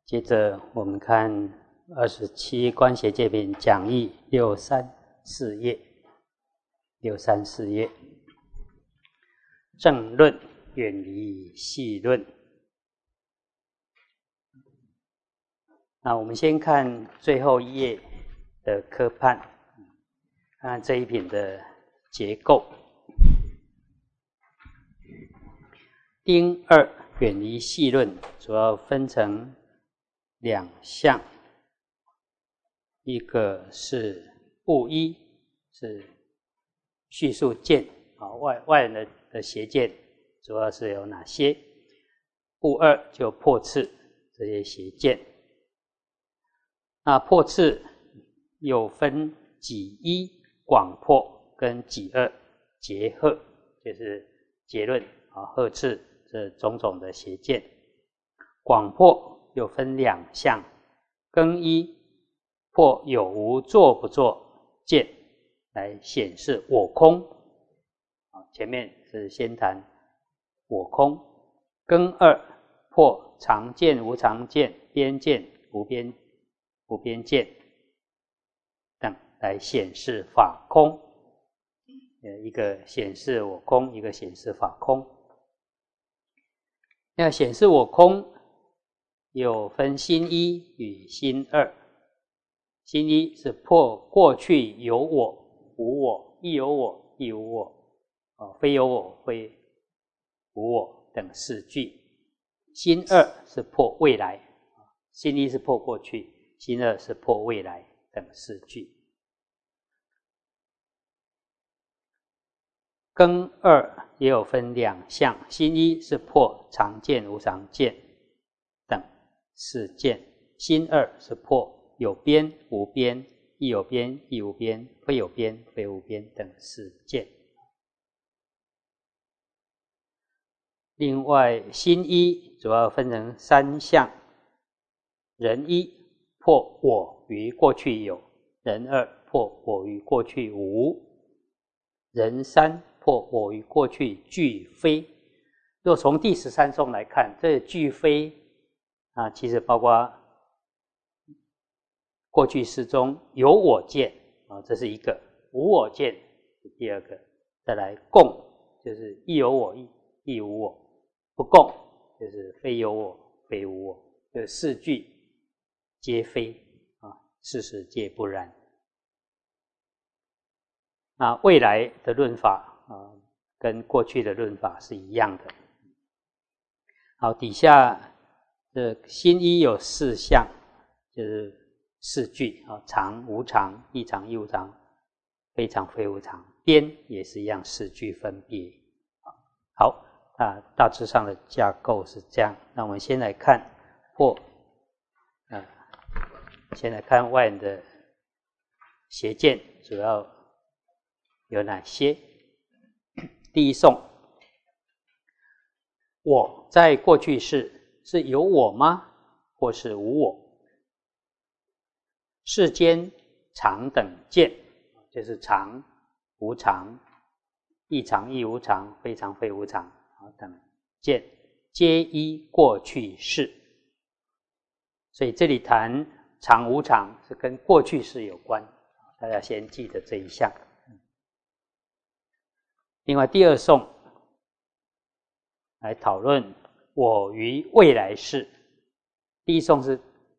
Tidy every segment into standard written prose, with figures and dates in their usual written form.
接着我们看27观邪戒品讲义634页，634页，正论远离细论。那我们先看最后一页的科判，看看这一品的结构。丁2远离细论，主要分成2项，一个是部1，是叙述见外人的邪见，主要是有哪些？部2就破斥这些邪见。那破斥有分己1广破跟己2结合，就是结论呵斥这种种的邪见。广破又分2项，庚1破有无作不作见，来显示我空。前面是先谈我空。庚2破常见无常见、边见无边见等，来显示法空。一个显示我空，一个显示法空。那显示我空有分心1与心2。心1是破过去有我、无我、亦有我、亦无我，非有我、非无我等4句。心2是破未来，心1是破过去，心2是破未来等4句。庚2也有分2项，心1是破常见无常见等4见，心2是破有边无边、亦有边亦无边、非有边非无边等4见。另外心1主要分成3项，人1破我于过去有，人2破我于过去无，人3破我于过去俱非。若从第13颂来看，这俱非其实包括过去世中有我见这是一个，无我见是第2个，再来共就是亦有我亦无我，不共就是非有我非无我，这4句皆非事实皆不然。那未来的论法跟过去的论法是一样的。好，底下的心1有4项，就是4句常无常、异常亦无常、非常非无常，边也是一样4句分别。好，大致上的架构是这样。那我们先来看先来看外人的邪见主要有哪些。第一颂，我在过去世是有我吗？或是无我？世间常等见，就是常无常、异常亦无常、非常非无常等见，皆依过去世。所以这里谈常无常是跟过去世有关，大家先记得这一项。另外第2颂来讨论我于未来世。第1颂是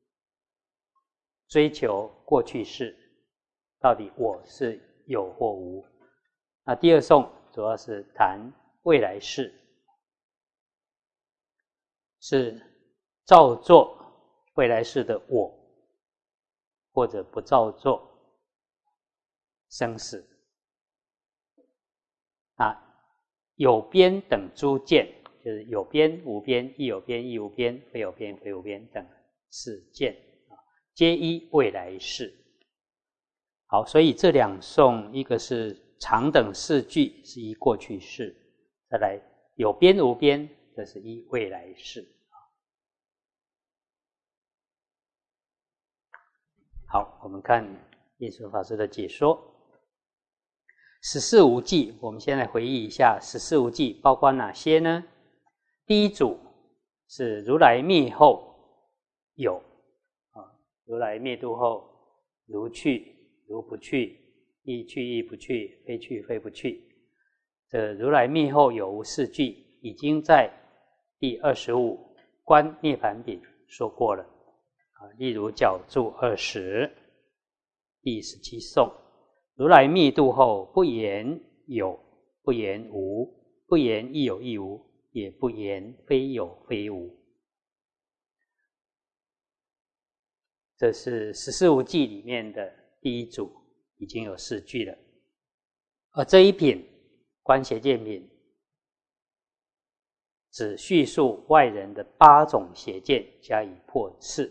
追求过去世到底我是有或无，那第2颂主要是谈未来世，是造作未来世的我，或者不造作生死。有边等诸见，就是有边无边、亦有边亦无边、非有边非无边等4见，皆依未来世。好，所以这2颂，一个是常等4句是依过去世，再来有边无边，这是依未来世。好，我们看印顺法师的解说。14无记，我们先来回忆一下14无记包括哪些呢？第一组是如来灭后有如来灭度后，如去如不去，亦去亦不去，非去非不去。这如来灭后有无四句，已经在第25观涅盘品说过了。例如角注20第17颂，如来灭度后，不言有，不言无，不言亦有亦无，也不言非有非无。这是十四无记里面的第一组，已经有4句了。而这一品观邪见品只叙述外人的8种邪见加以破斥。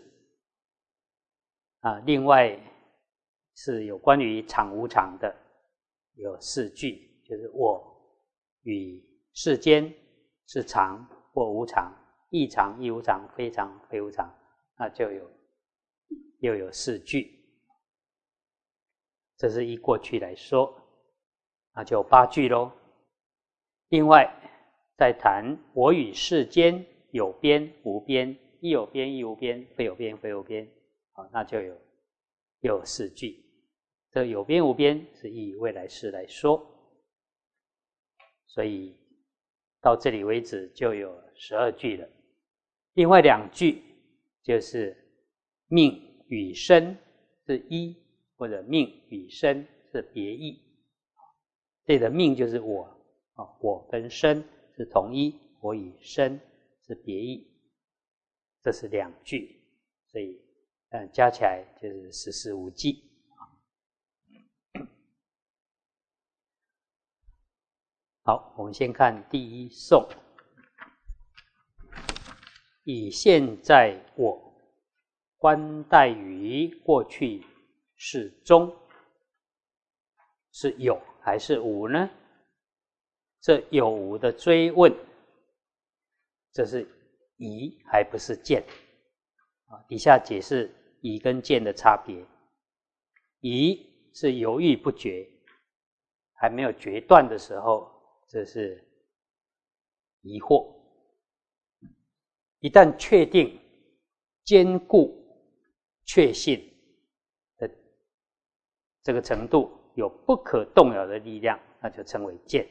另外是有关于常无常的，有4句，就是我与世间是常或无常，亦常亦无常，非常非无常，那就又有4句。这是依过去来说，那就8句咯。另外再谈我与世间有边无边，亦有边亦无边，非有边非无边，那就又有4句。这有边无边是以未来世来说，所以到这里为止就有12句了。另外2句就是命与身是一，或者命与身是别异。这里的命就是我，我跟身是同一，我与身是别异，这是2句，所以加起来就是14无记。好，我们先看第一颂。以现在我观待于过去世中，是有还是无呢？这有无的追问，这是疑还不是见。底下解释疑跟见的差别。疑是犹豫不决，还没有决断的时候，这是疑惑。一旦确定、坚固、确信的这个程度，有不可动摇的力量，那就称为见。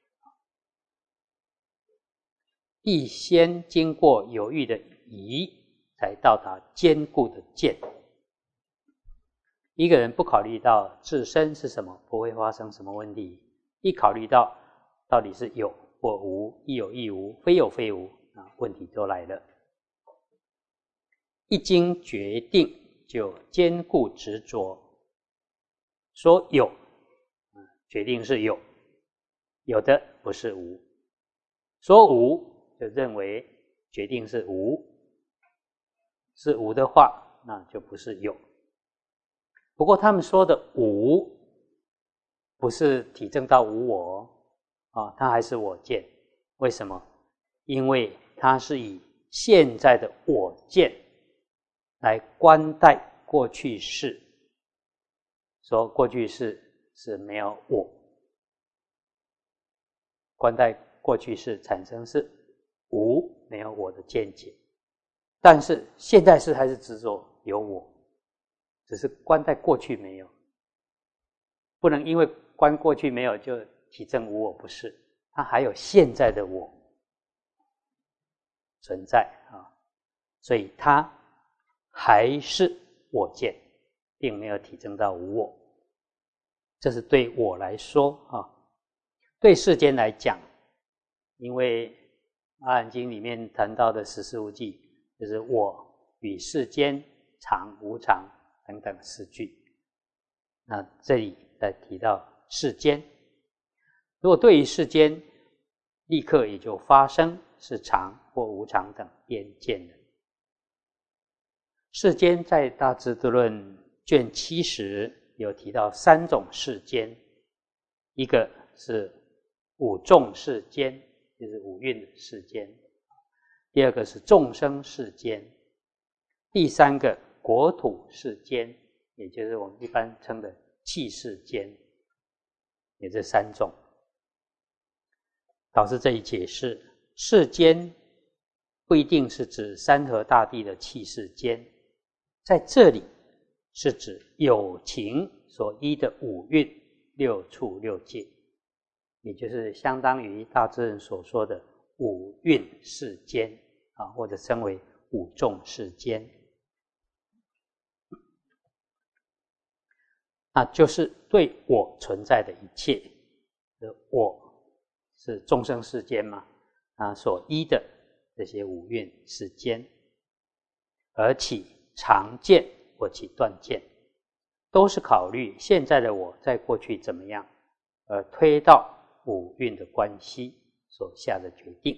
必先经过犹豫的疑，才到达坚固的见。一个人不考虑到自身是什么，不会发生什么问题；一考虑到到底是有或无，亦有亦无，非有非无，问题都来了。一经决定，就坚固执着，说有，决定是有，有的不是无；说无，就认为决定是无，是无的话，那就不是有。不过他们说的无，不是体证到无我它还是我见。为什么？因为它是以现在的我见来观待过去世，说过去世是没有我，观待过去世产生是无，没有我的见解。但是现在世还是执着有我，只是观待过去没有，不能因为观过去没有就体证无我，不是，它还有现在的我存在所以它还是我见，并没有体证到无我。这是对我来说对世间来讲，因为《阿含经》里面谈到的14无记，就是我与世间常无常等等4句。那这里再提到世间，如果对于世间立刻也就发生是常或无常等边见了。世间在《大智度论》卷70有提到3种世间，一个是五众世间，就是五蕴的世间；第二个是众生世间；第三个国土世间，也就是我们一般称的器世间，也这3种。导师这一解释，世间不一定是指山河大地的气世间，在这里是指有情所依的五蕴、六处、六界，也就是相当于大智人所说的五蕴世间啊，或者称为五众世间。那就是对我存在的一切，我是众生世间嘛，所依的这些五蕴世间，而起常见或起断见，都是考虑现在的我在过去怎么样，而推到五蕴的关系所下的决定。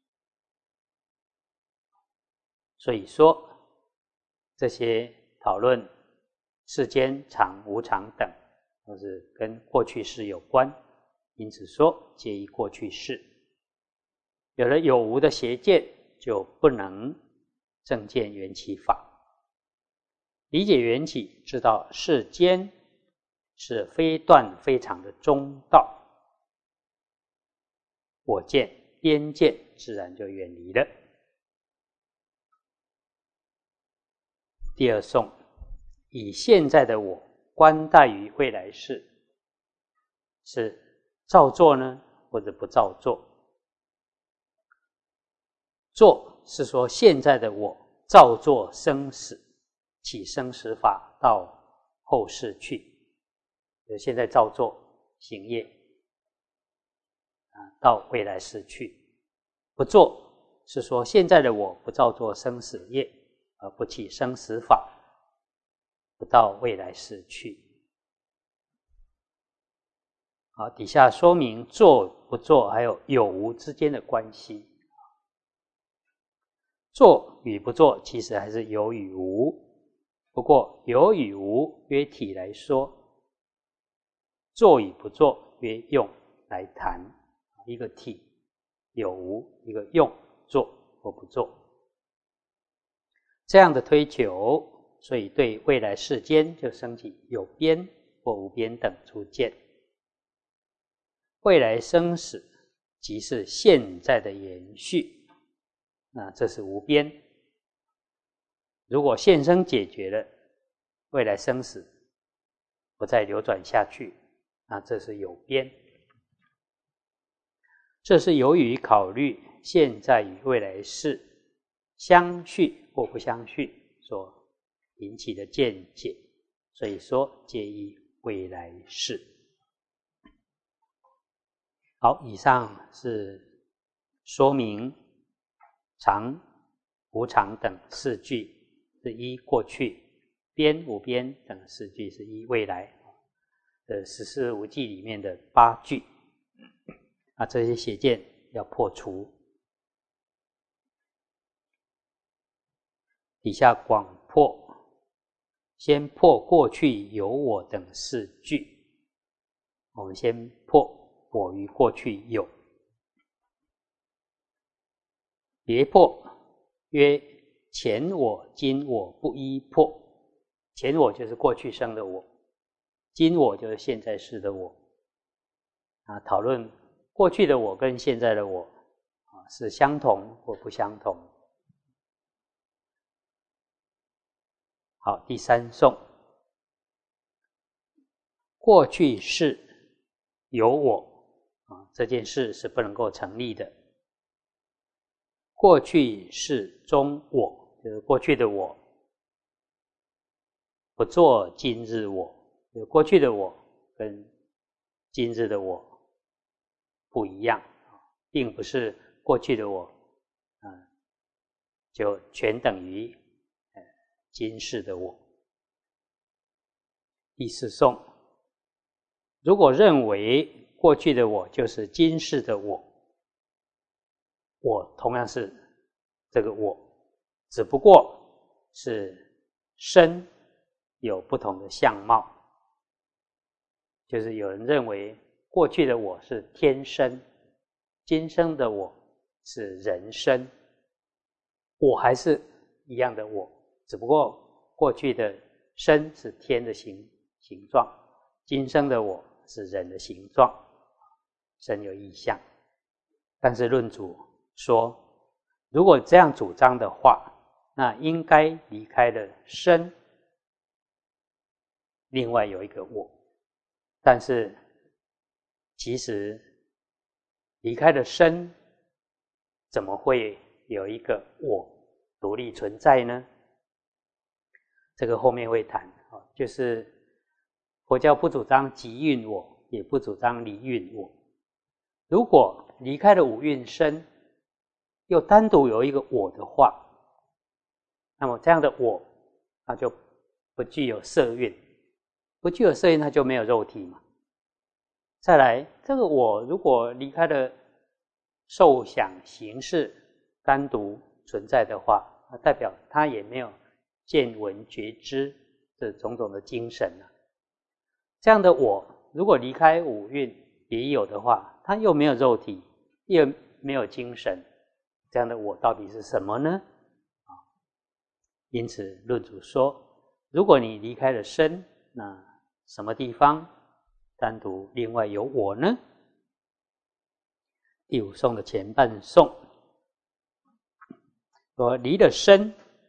所以说，这些讨论世间常无常等，都是跟过去世有关，因此说皆依过去世。有了有无的邪见，就不能正见缘起法。理解缘起，知道世间是非断非常的中道，我见边见自然就远离了。第二颂，以现在的我观待于未来世，是照做呢，或者不照做？做是说现在的我照做生死，起生死法到后世去，现在照做行业到未来世去。不做是说现在的我不照做生死业，而不起生死法，不到未来世去。好，底下说明做不做还有有无之间的关系。做与不做其实还是有与无，不过有与无约体来说，做与不做约用来谈，一个体有无，一个用做或不做。这样的推求，所以对未来世间就升起有边或无边等诸见。未来生死即是现在的延续，那这是无边。如果现生解决了，未来生死不再流转下去，那这是有边。这是由于考虑现在与未来世相续或不相续所引起的见解，所以说皆依未来世。好，以上是说明常、无常等四句是依过去，边、无边等四句是依未来。十四无记里面的8句，这些邪见要破除。底下广破，先破过去有我等4句。我们先破我于过去有。别破曰前我今我不依破。前我就是过去生的我，今我就是现在世的我。讨论过去的我跟现在的我是相同或不相同。好，第3颂，过去世有我这件事是不能够成立的。过去世中我，就是过去的我，不做今日我，就是过去的我跟今日的我不一样，并不是过去的我就全等于今世的我。第4颂，如果认为过去的我就是今世的我，我同样是这个我，只不过是身有不同的相貌。就是有人认为过去的我是天身，今生的我是人身，我还是一样的我，只不过过去的身是天的形状，今生的我是人的形状，身有异相。但是论主说， 如果这样主张的话，那应该离开了身，另外有一个我。但是其实离开了身，怎么会有一个我独立存在呢？这个后面会谈，就是佛教不主张即蕴我，也不主张离蕴我。如果离开了五蕴身，又单独有一个我的话，那么这样的我，它就不具有色蕴，不具有色蕴，它就没有肉体嘛。再来，这个我如果离开了受想行识，单独存在的话，代表它也没有见闻觉知这种种的精神了。这样的我，如果离开五蕴别有的话，它又没有肉体，又没有精神，这样的我到底是什么呢？因此论主说，如果你离开了身，那什么地方单独另外有我呢？第五颂的前半颂说，离了身，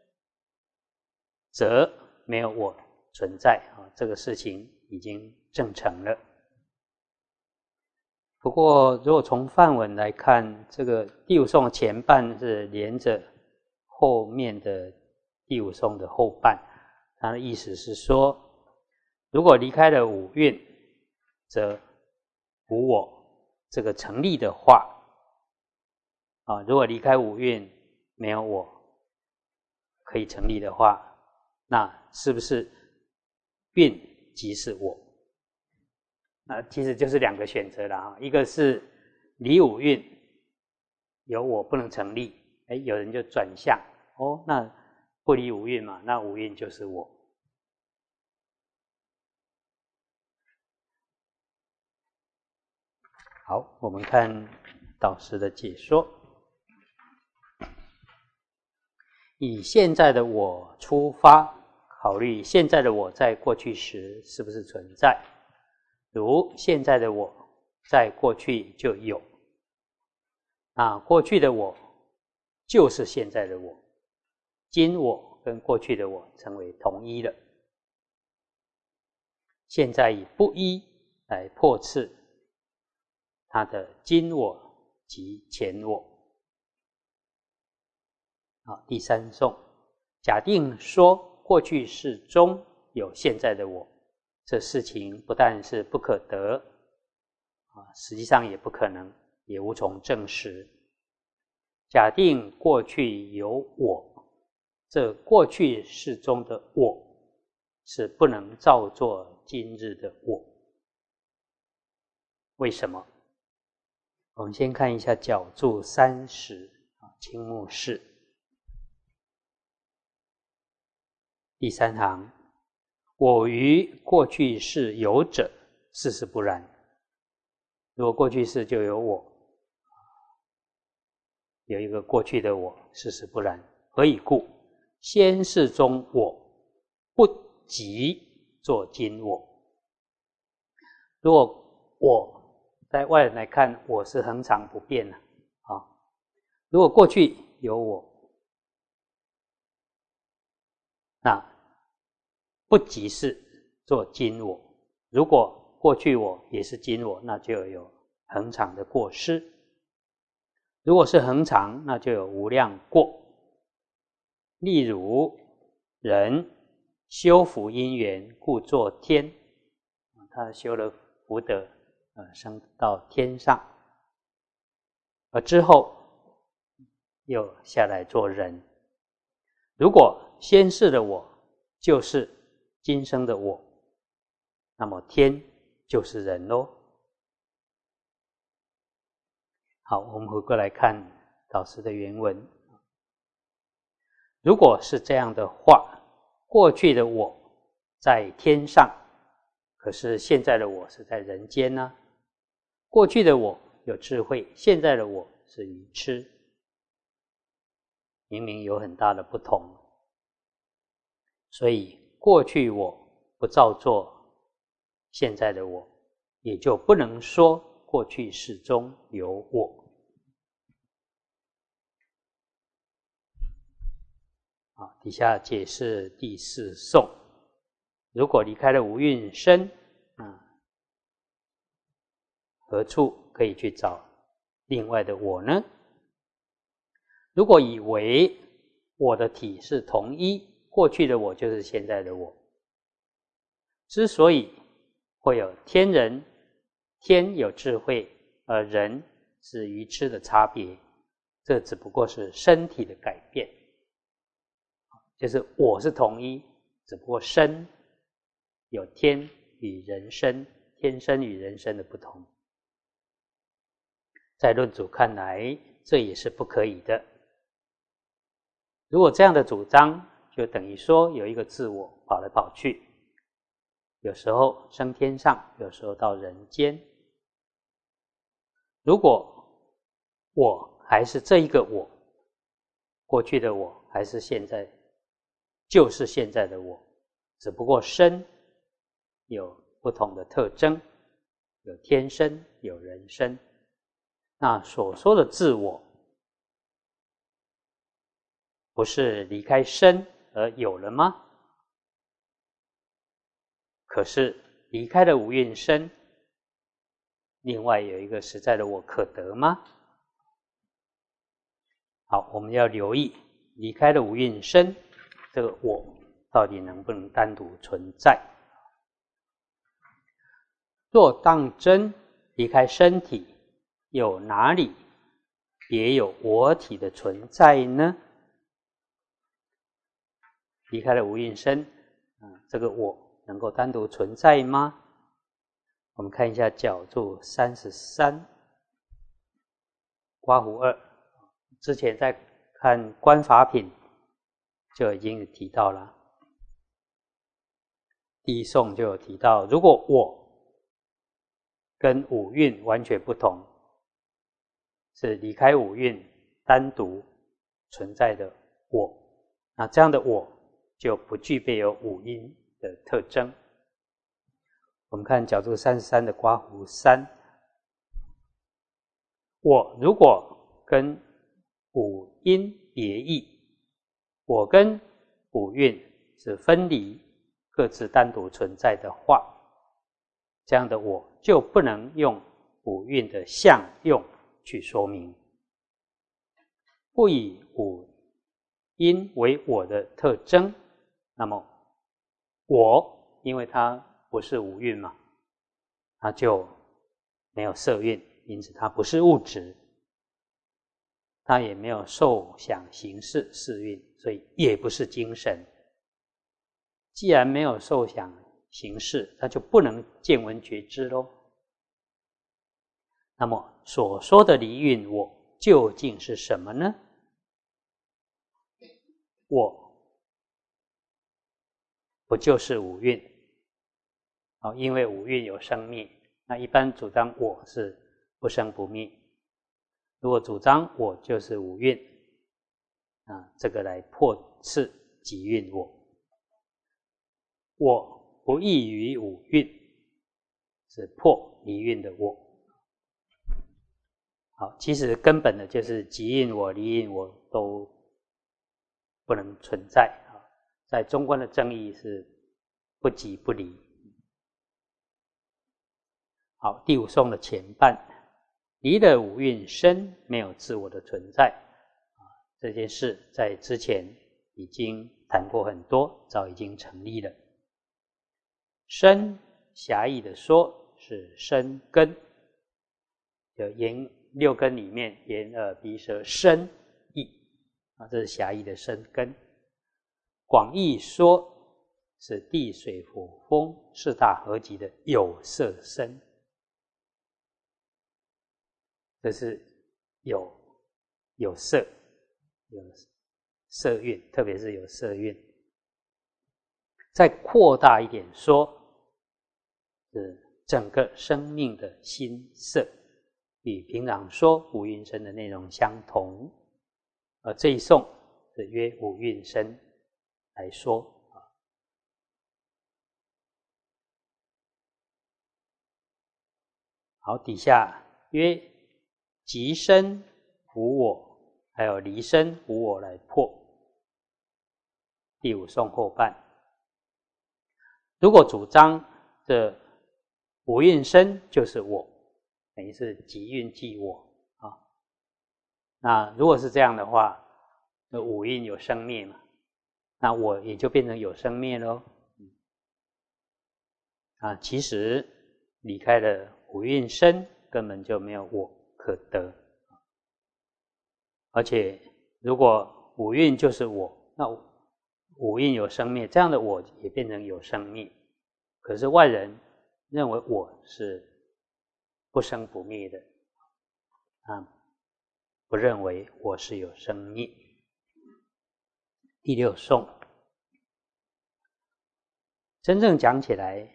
则没有我存在，这个事情已经证成了。不过如果从梵文来看，这个第五颂前半是连着后面的第五颂的后半，它的意思是说，如果离开了五蕴，则无我这个成立的话，如果离开五蕴没有我可以成立的话，那是不是蕴即是我？其实就是两个选择了，一个是离五蕴有我不能成立，有人就转向，那不离五蕴嘛，那五蕴就是我。好，我们看导师的解说。以现在的我出发，考虑现在的我在过去时是不是存在。如现在的我在过去就有，过去的我就是现在的我，今我跟过去的我成为同一了。现在以不一来破斥它的今我及前我。第三颂，假定说过去世中有现在的我，这事情不但是不可得，实际上也不可能，也无从证实。假定过去有我，这过去世中的我是不能造作今日的我。为什么？我们先看一下角注30，青木氏第三行，我于过去世有者，事实不然。如果过去世就有我，有一个过去的我，事实不然。何以故？先世中我不即作今我。如果我在外人来看，我是恒常不变的如果过去有我，那不即是做今我。如果过去我也是今我，那就有恒常的过失。如果是恒常，那就有无量过。例如人修福因缘，故作天，他修了福德，升到天上，而之后又下来做人。如果先世的我就是今生的我，那么天就是人咯。好，我们回过来看导师的原文。如果是这样的话，过去的我在天上，可是现在的我是在人间呢。过去的我有智慧，现在的我是愚痴，明明有很大的不同。所以过去我不造作现在的我，也就不能说过去世中有我。 底下解释第四颂，如果离开了五蕴身，何处可以去找另外的我呢？如果以为我的体是同一，过去的我就是现在的我，之所以会有天人，天有智慧，而人是愚痴的差别，这只不过是身体的改变，就是我是同一，只不过身有天与人身，天身与人身的不同。在论主看来，这也是不可以的。如果这样的主张，就等于说有一个自我跑来跑去，有时候升天上，有时候到人间。如果我还是这一个我，过去的我还是现在，就是现在的我，只不过身有不同的特征，有天身，有人身。那所说的自我，不是离开身而有了吗？可是离开了五蕴身，另外有一个实在的我可得吗？好，我们要留意，离开了五蕴身，这个我到底能不能单独存在？若当真离开身体，有哪里别有我体的存在呢？离开了无蕴身，这个我能够单独存在吗？我们看一下角注33刮胡2，之前在看观法品就已经提到了，第一颂就有提到，如果我跟五蕴完全不同，是离开五蕴单独存在的我，那这样的我就不具备有五阴的特征。我们看角注33的刮胡3，我如果跟五阴别异，我跟五蕴是分离，各自单独存在的话，这样的我就不能用五蕴的相用去说明，不以五阴为我的特征，那么我因为它不是五蕴嘛，它就没有色蕴，因此它不是物质，它也没有受想行识四蕴，所以也不是精神。既然没有受想行识，它就不能见闻觉知咯。那么所说的离蕴我究竟是什么呢？我不就是五蕴？因为五蕴有生灭，那一般主张我是不生不灭。如果主张我就是五蕴，这个来破斥即蕴我。我不异于五蕴，是破离蕴的我。好，其实根本的就是即蕴我、离蕴我都不能存在。在中观的正义是不即不离。好，第五颂的前半，离了五蕴身，没有自我的存在。这件事在之前已经谈过很多，早已经成立了。身狭义的说是身根，就眼六根里面眼耳鼻舌身意，这是狭义的身根。广义说是地水火风四大合集的有色身，这是有色，有色蕴，特别是有色蕴。再扩大一点说，是整个生命的心色，与平常说五蕴身的内容相同。而这一颂是约五蕴身来说。好，底下约即身无我，还有离身无我来破。 第五颂后半。如果主张这五蕴身就是我，等于是即蕴即我啊。那如果是这样的话，那五蕴有生灭嘛，那我也就变成有生灭咯。其实离开了五蕴身，根本就没有我可得。而且如果五蕴就是我，那五蕴有生灭，这样的我也变成有生灭。可是外人认为我是不生不灭的，不认为我是有生灭。第六颂，真正讲起来，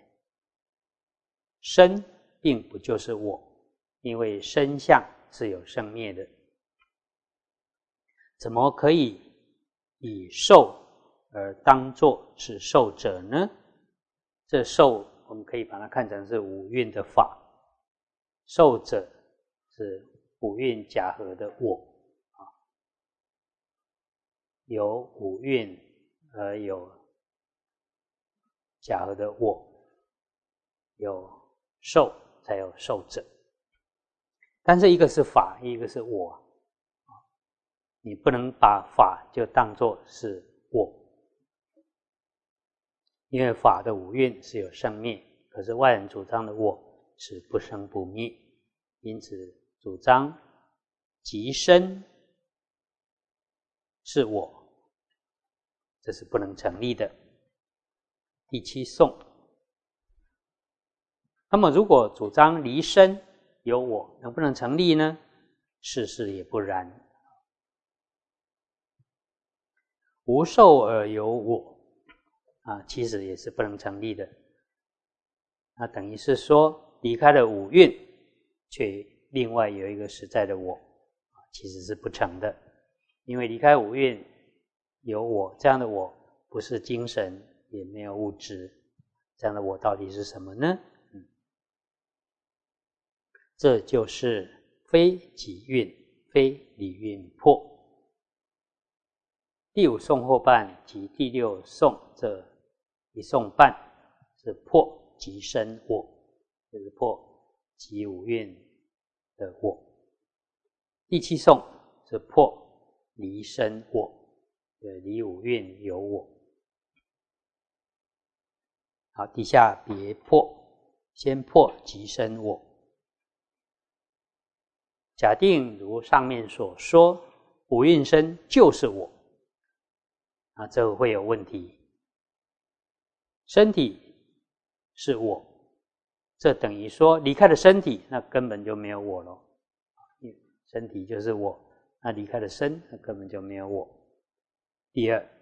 身并不就是我，因为身相是有生灭的，怎么可以以受而当作是受者呢？这受我们可以把它看成是五蕴的法，受者是五蕴假合的我，有五蕴而有假合的我，有受才有受者。但是一个是法，一个是我，你不能把法就当作是我，因为法的五蕴是有生灭，可是外人主张的我是不生不灭，因此主张即身是我，这是不能成立的。第七颂，那么如果主张离身有我，能不能成立呢？事实也不然。无受而有我，其实也是不能成立的。那等于是说，离开了五蕴，却另外有一个实在的我，其实是不成的。因为离开五蕴有我，这样的我不是精神，也没有物质，这样的我到底是什么呢？这就是非己蕴，非理蕴破。第五颂后半及第六颂这一颂半是破即身我，就是破即五蕴的我。第七颂是破离身我，离五蕴有我。好，底下别破，先破即身我。假定如上面所说，五蕴身就是我，这个会有问题。身体是我，这等于说离开了身体，那根本就没有我了。身体就是我，那离开了身，那根本就没有我。第二，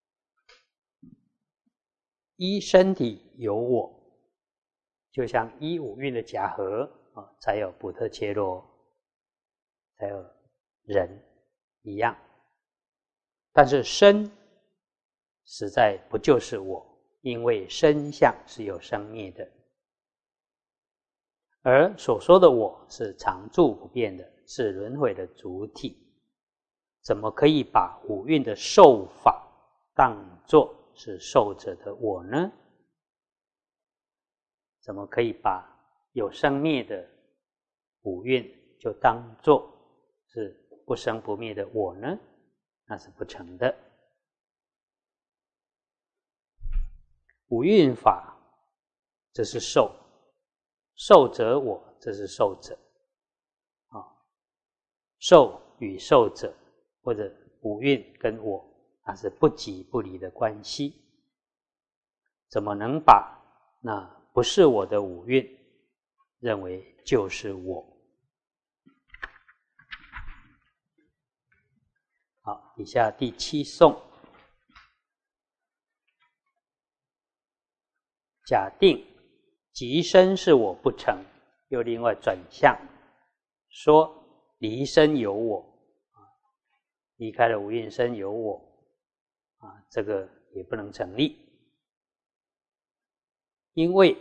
依身体有我，就像依五蕴的假合，才有补特伽罗，才有人一样。但是身实在不就是我，因为身相是有生灭的，而所说的我是常住不变的，是轮回的主体，怎么可以把五蕴的受法当作是受者的我呢？怎么可以把有生灭的五蕴就当作是不生不灭的我呢？那是不成的。五蕴法，这是受，受者我，这是受者。受与受者，或者五蕴跟我，那是不即不离的关系。怎么能把那不是我的五蕴认为就是我？好，以下第七颂。假定即身是我不成，又另外转向说离身有我，离开了五蕴身有我，这个也不能成立。因为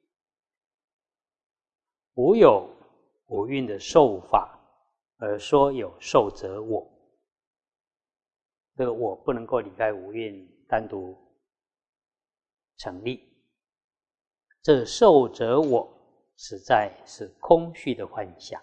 无有五蕴的受法，而说有受者我，这个我不能够离开五蕴单独成立。这受者我实在是空虚的幻象，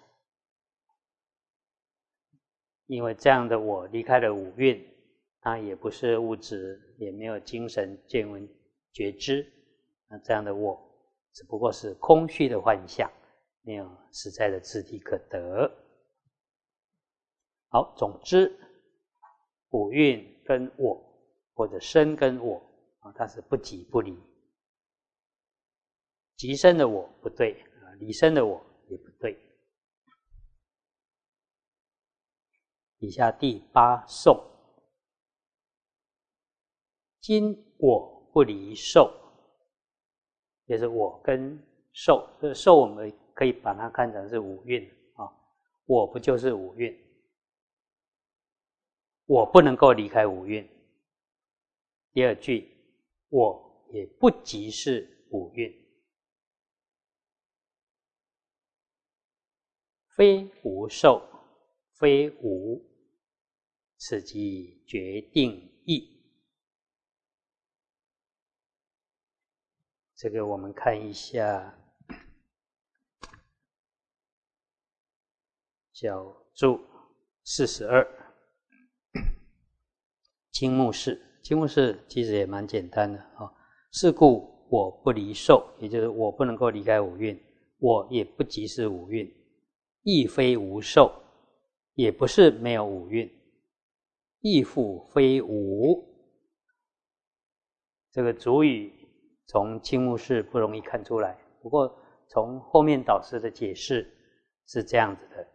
因为这样的我离开了五蕴，它也不是物质，也没有精神见闻觉知，那这样的我只不过是空虚的幻象，没有实在的自体可得。好，总之五蕴跟我或者身跟我它是不即不离，即身的我不对，离身的我也不对。以下第八颂，今我不离受，就是我跟受，这受我们可以把它看成是五蕴啊，我不就是五蕴？我不能够离开五蕴。第二句，我也不即是五蕴，非无受，非无，此即决定义。这个我们看一下角注42青木氏。青木氏其实也蛮简单的啊。是故我不离受，也就是我不能够离开五蕴，我也不即是五蕴，亦非无受，也不是没有五蕴，亦复非无。这个主语从青木氏不容易看出来，不过从后面导师的解释是这样子的：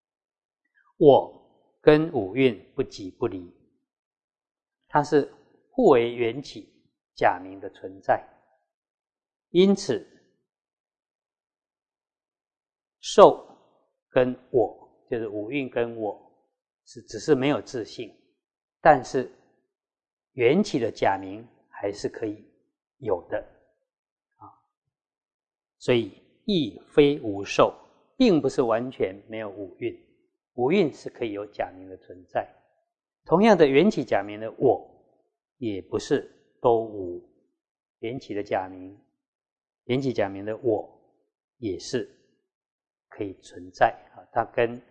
我跟五蕴不即不离，它是互为缘起假名的存在，因此受跟我，就是五蕴跟我只是没有自性，但是缘起的假名还是可以有的所以亦非无受，并不是完全没有五蕴，五蕴是可以有假名的存在。同样的，缘起假名的我也不是都无，缘起的假名，缘起假名的我也是可以存在它跟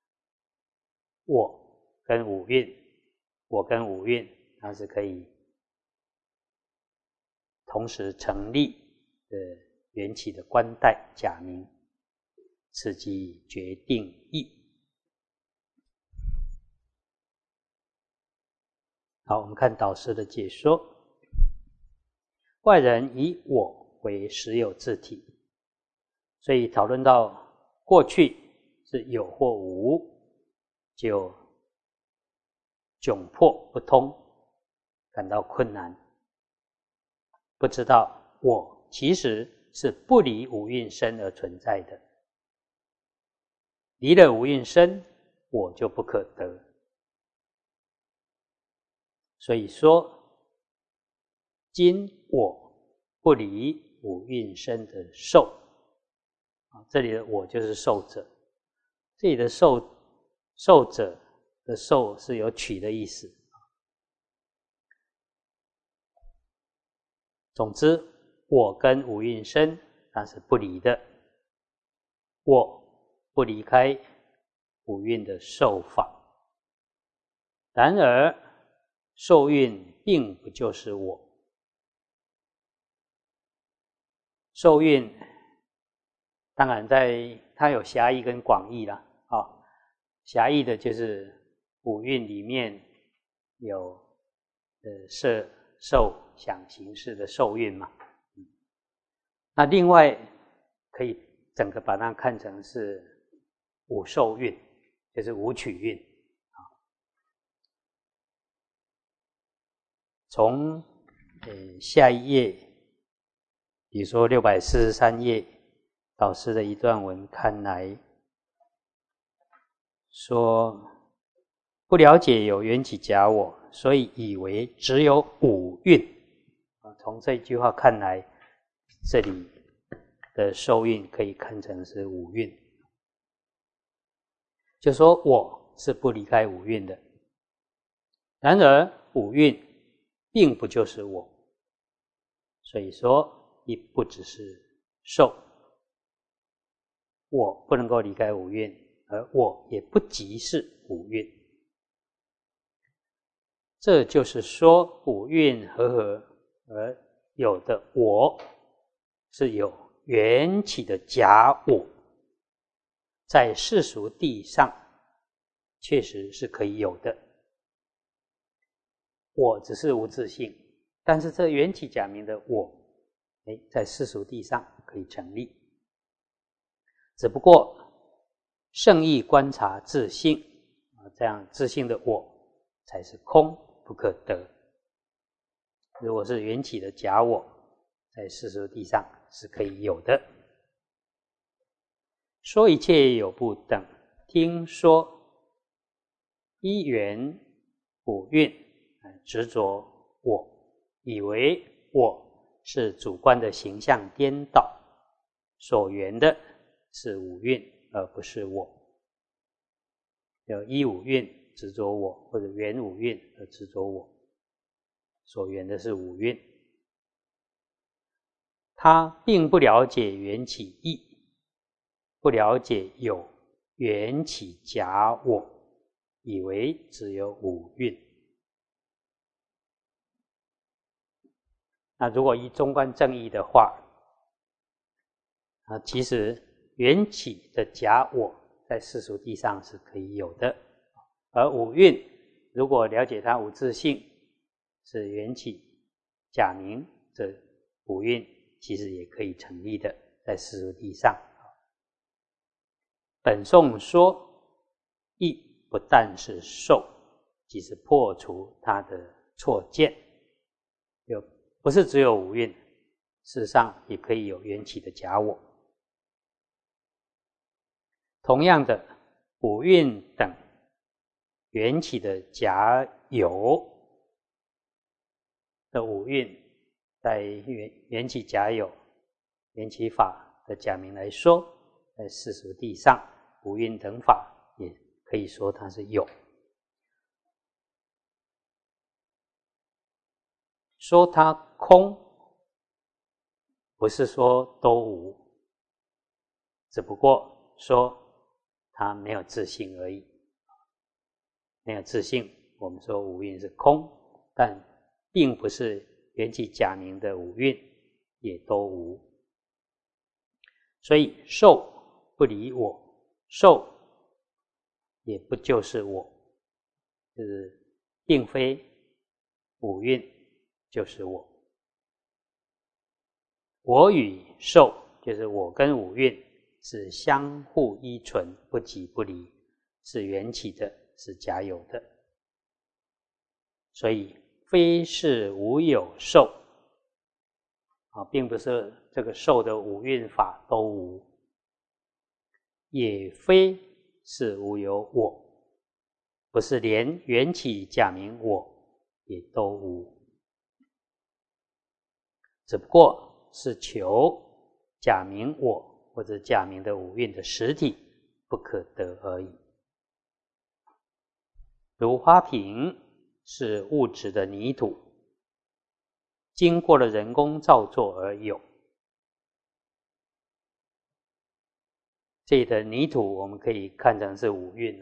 我跟五蕴，我跟五蕴它是可以同时成立的缘起的观待假名，此即决定义。好，我们看导师的解说。外人以我为实有自体，所以讨论到过去是有或无，就窘迫不通，感到困难，不知道我其实是不离五蕴身而存在的，离了五蕴身，我就不可得。所以说，今我不离五蕴身的受，这里的我就是受者，这里的受者的受是有取的意思。总之，我跟五蕴身它是不离的，我不离开五蕴的受法。然而受蕴并不就是我，受蕴当然它有狭义跟广义啦狭义的就是五蕴里面有色受想行识的受蕴嘛，那另外可以整个把它看成是五受蕴，就是五取蕴从下一页，比如说643页导师的一段文看来说，不了解有缘起假我，所以以为只有五蕴从这句话看来，这里的受蕴可以看成是五蕴，就说我是不离开五蕴的。然而五蕴并不就是我。所以说，亦不只是受，我不能够离开五蕴，而我也不即是五蕴。这就是说，五蕴和合而有的我，是有缘起的假我，在世俗地上确实是可以有的。我只是无自性，但是这缘起假名的我，在世俗地上可以成立。只不过圣意观察自性，这样自性的我才是空，不可得。如果是缘起的假我，在世俗地上是可以有的。说一切有部等，听说依缘五蕴执着我，以为我是主观的形象颠倒，所缘的是五蕴，而不是我。有依五蕴执着我，或者缘五蕴而执着我，所缘的是五蕴。他并不了解缘起义，不了解有缘起假我，以为只有五蕴。那如果依中观正义的话，其实缘起的假我在世俗地上是可以有的，而五蕴如果了解它无自性，是缘起假名，这五蕴其实也可以成立的，在世俗地上。本颂说，亦不但是受，即是破除他的错见，不是只有五蕴，事实上也可以有缘起的假我。同样的，五蕴等缘起的假有的五蕴，在缘起假有、缘起法的假名来说，在世俗地上，五蕴等法也可以说它是有。说它空，不是说都无，只不过说它没有自性而已。没有自性，我们说五蕴是空，但并不是缘起假名的五蕴也都无。所以受不离我，受也不就是我，就是并非五蕴就是我。我与受，就是我跟五蕴是相互依存，不即不离，是缘起的，是假有的。所以非是无有受，并不是这个受的五蕴法都无，也非是无有我，不是连缘起假名我也都无，只不过是求假名我或者假名的五蕴的实体不可得而已。如花瓶是物质的泥土，经过了人工造作而有。这里的泥土我们可以看成是五蕴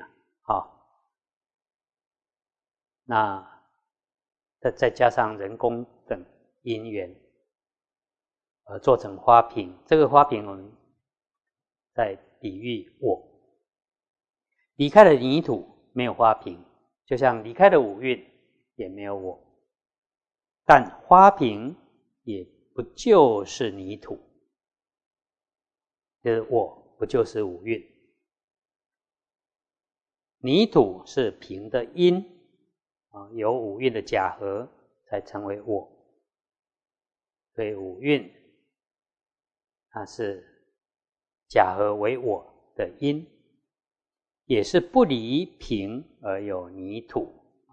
那再加上人工等因缘做成花瓶。这个花瓶我们在比喻我，离开了泥土没有花瓶，就像离开了五蕴也没有我，但花瓶也不就是泥土，就是我不就是五蕴。泥土是瓶的因，有五蕴的假合才成为我，所以五蕴它是假合为我的因，也是不离瓶而有泥土。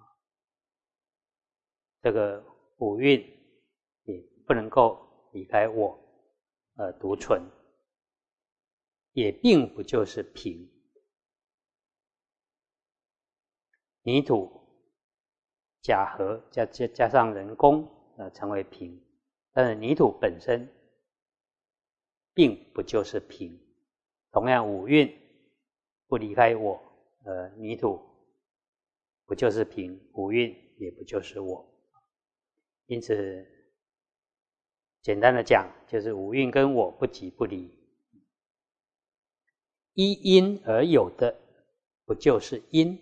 这个五蕴也不能够离开我而独存，也并不就是瓶。泥土假合加上人工成为平，但是泥土本身并不就是平。同样五蕴不离开我，泥土不就是平，五蕴也不就是我。因此简单的讲，就是五蕴跟我不即不离。依因而有的不就是因？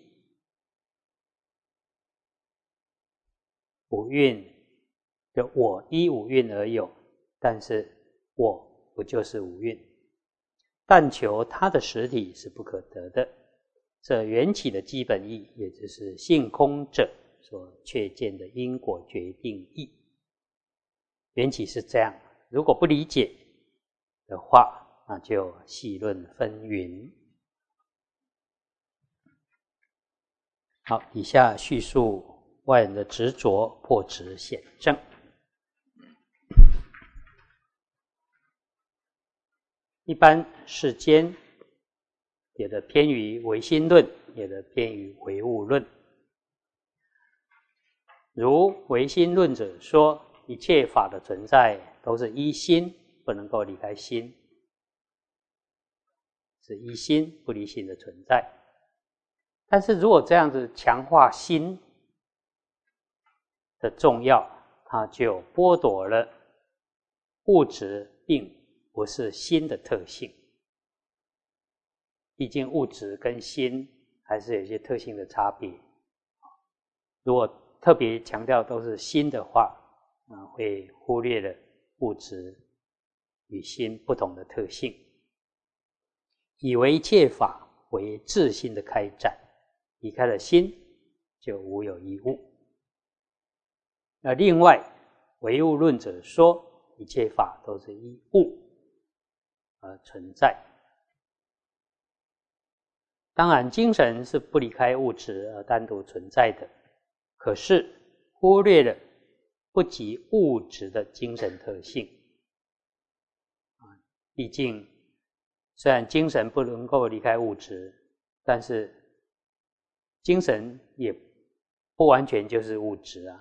五蕴就我依五蕴而有，但是我不就是五蕴？但求它的实体是不可得的，这缘起的基本义，也就是性空者所确见的因果决定义。缘起是这样，如果不理解的话，那就细论纷纭。好，以下叙述外人的执着破执显正。一般世间有的偏于唯心论，有的偏于唯物论。如唯心论者说，一切法的存在都是依心，不能够离开心，是依心不离心的存在。但是如果这样子强化心的重要，它就剥夺了物质并不是心的特性。毕竟物质跟心还是有一些特性的差别。如果特别强调都是心的话，会忽略了物质与心不同的特性，以为一切法为自心的开展，离开了心就无有一物。那另外唯物论者说，一切法都是依物而存在。当然精神是不离开物质而单独存在的，可是忽略了不及物质的精神特性。毕竟虽然精神不能够离开物质，但是精神也不完全就是物质啊。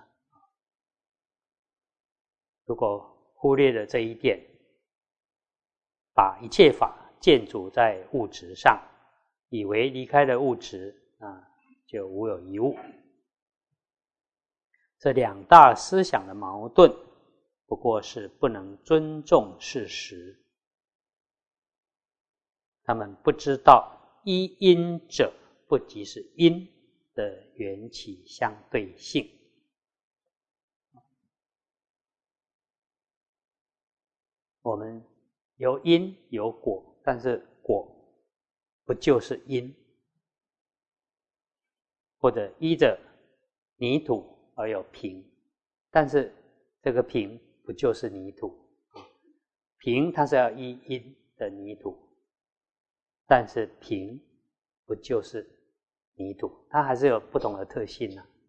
如果忽略了这一点，把一切法建筑在物质上，以为离开了物质就无有一物。这两大思想的矛盾，不过是不能尊重事实。他们不知道依因者不即是因的缘起相对性。我们有因有果，但是果不就是因？或者依着泥土而有瓶，但是这个瓶不就是泥土？瓶它是要依因的泥土，但是瓶不就是泥土？它还是有不同的特性啊。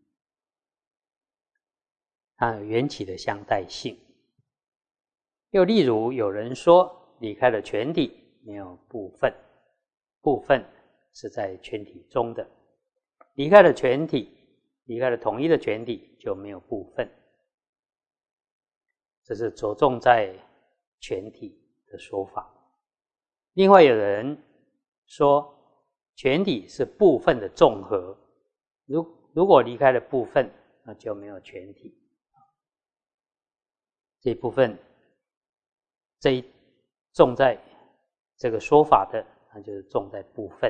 它有缘起的相待性。又例如有人说，离开了全体没有部分，部分是在全体中的，离开了全体，离开了统一的全体就没有部分，这是着重在全体的说法。另外有人说，全体是部分的综合，如果离开了部分，那就没有全体。这一部分重在这个说法的，那就是重在部分。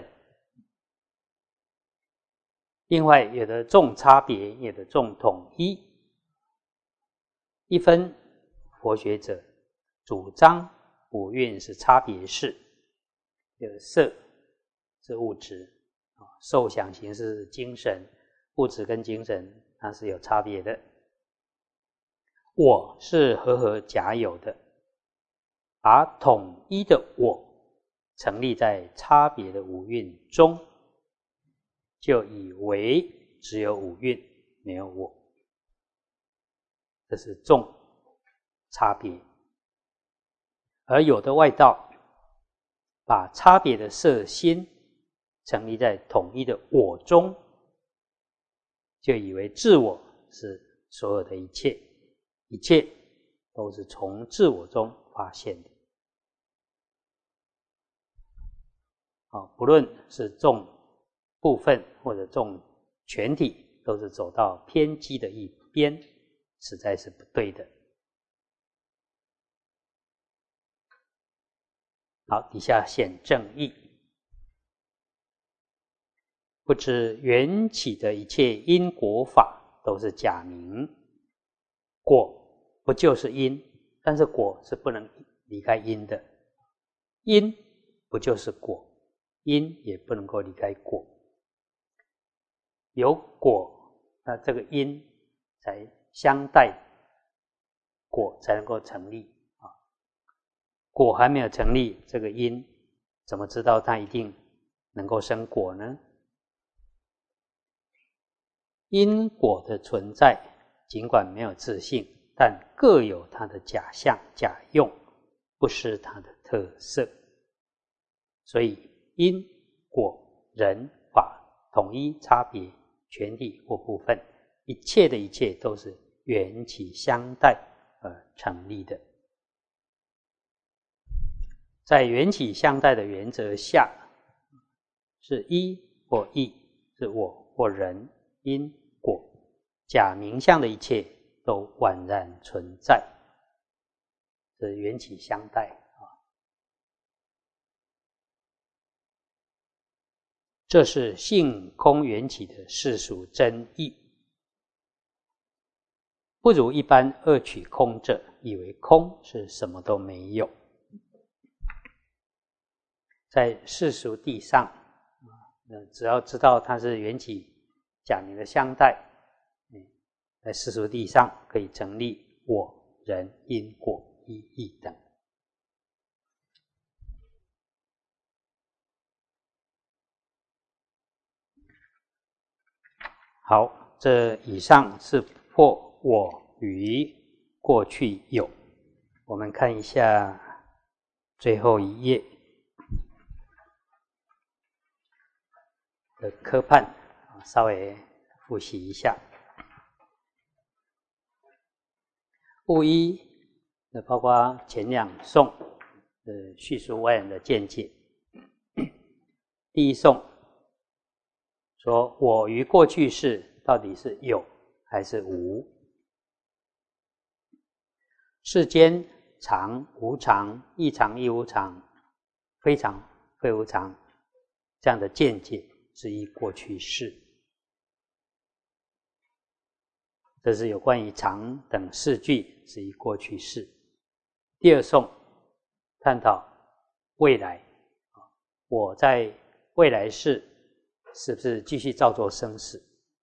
另外有的重差别，有的重统一。一分佛学者主张五蕴是差别事，有色是物质，受想行识是精神，物质跟精神它是有差别的。我是合假有的，把统一的我成立在差别的五蕴中，就以为只有五蕴没有我，这是重差别。而有的外道把差别的色心成立在统一的我中， 就以为自我是所有的一切，一切都是从自我中发现的。不论是重部分或者重全体，都是走到偏激的一边，实在是不对的。好，底下显正义。不知缘起的一切因果法都是假名，果不就是因？但是果是不能离开因的，因不就是果？因也不能够离开果。有果，那这个因才相待，果才能够成立。果还没有成立，这个因怎么知道它一定能够生果呢？因果的存在，尽管没有自性，但各有它的假象、假用，不失它的特色。所以因果人法统一差别，全体或部分，一切的一切都是缘起相待而成立的。在缘起相待的原则下，是一或异，是我或人，因果假名相的一切都宛然存在，是缘起相待。这是性空缘起的世俗真义，不如一般恶取空者以为空是什么都没有。在世俗地上，只要知道它是缘起假名的相待，在世俗地上可以成立我、人、因果、一义等。好，这以上是破我于过去有。我们看一下最后一页的科判，稍微复习一下。物一包括前两颂的叙述外人的见解。第一颂说我于过去世到底是有还是无？世间常无常，亦常亦无常，非常非无常，这样的见解之一过去世。这是有关于常等四句之一过去世。第二颂探讨未来，我在未来世是不是继续照作生死，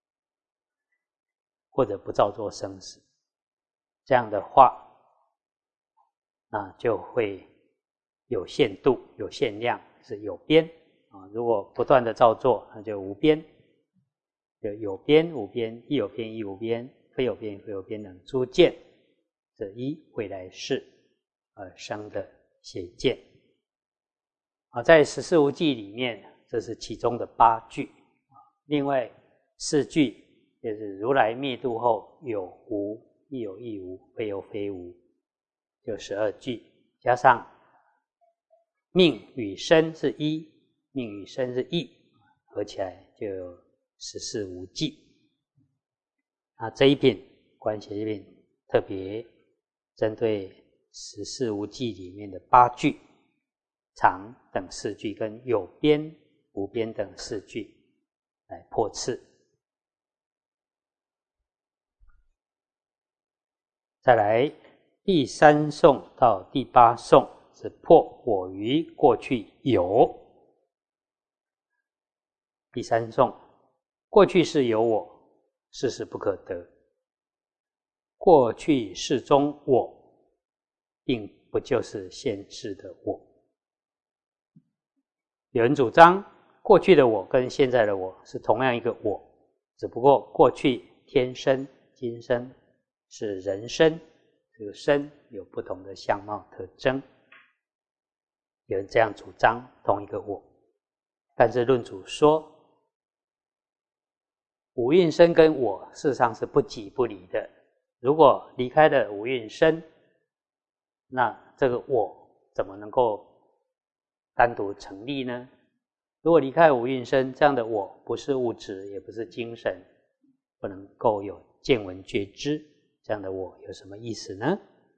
或者不照作生死？这样的话，那就会有限度、有限量，是有边。如果不断的照作，那就无边。有边无边，亦有边亦无边，非有边非有边等诸见，这一未来世而生的邪见。在十四无记里面，这是其中的8句。另外4句就是如来灭度后有无，亦有亦无，非有非无，就12句，加上命与身是一，命与身是异，合起来就有14无记。这一品观学一品特别针对14无记里面的8句常等4句跟有边无边等4句来破次。再来第3颂到第8颂是破我于过去有。第3颂，过去世有我，世事不可得。过去世中我并不就是现世的我。有人主张过去的我跟现在的我是同样一个我，只不过过去天生今生是人身，这个身有不同的相貌特征。有人这样主张同一个我，但是论主说五蕴身跟我事实上是不即不离的。如果离开了五蕴身，那这个我怎么能够单独成立呢？如果离开五蕴身，这样的我不是物质，也不是精神，不能够有见闻觉知，这样的我有什么意思呢？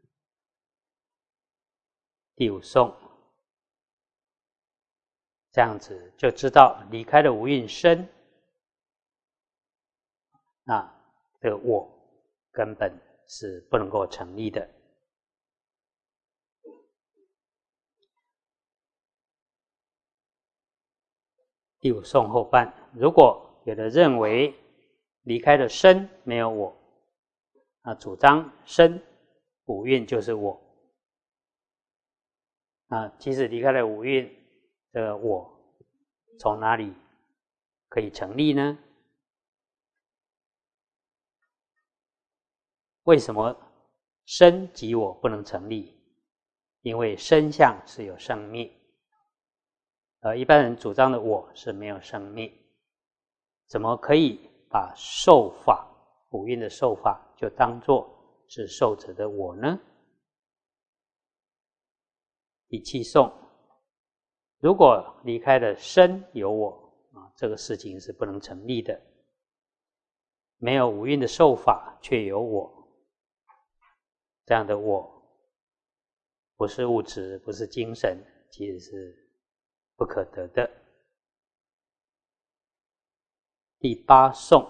第五颂，这样子就知道离开了无蕴身，那这个我根本是不能够成立的。第五颂后半，如果有的认为离开了身没有我，那主张身五蕴就是我，那即使离开了五蕴，这个我从哪里可以成立呢？为什么身即我不能成立？因为身相是有生灭，而一般人主张的我是没有生灭，怎么可以把受法五蕴的受法就当作是受者的我呢？第七颂，如果离开了身有我这个事情是不能成立的。没有五蕴的受法，却有我，这样的我不是物质，不是精神，其实是不可得的。第八颂，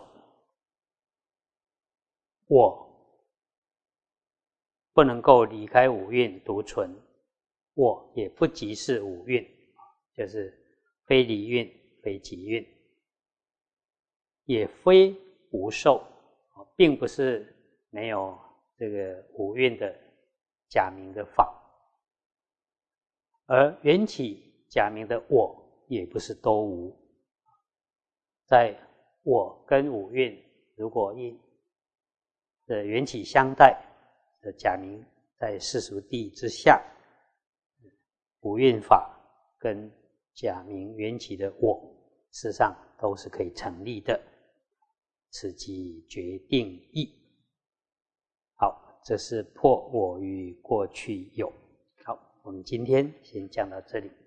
我不能够离开五蕴独存，我也不即是五蕴，就是非离蕴，非即蕴，也非无受，并不是没有这个五蕴的假名的法，而缘起假名的我也不是都无。在我跟五蕴如果因缘起相待的假名在世俗谛之下，五蕴法跟假名缘起的我事实上都是可以成立的，此即决定义。好，这是破我于过去有。好，我们今天先讲到这里。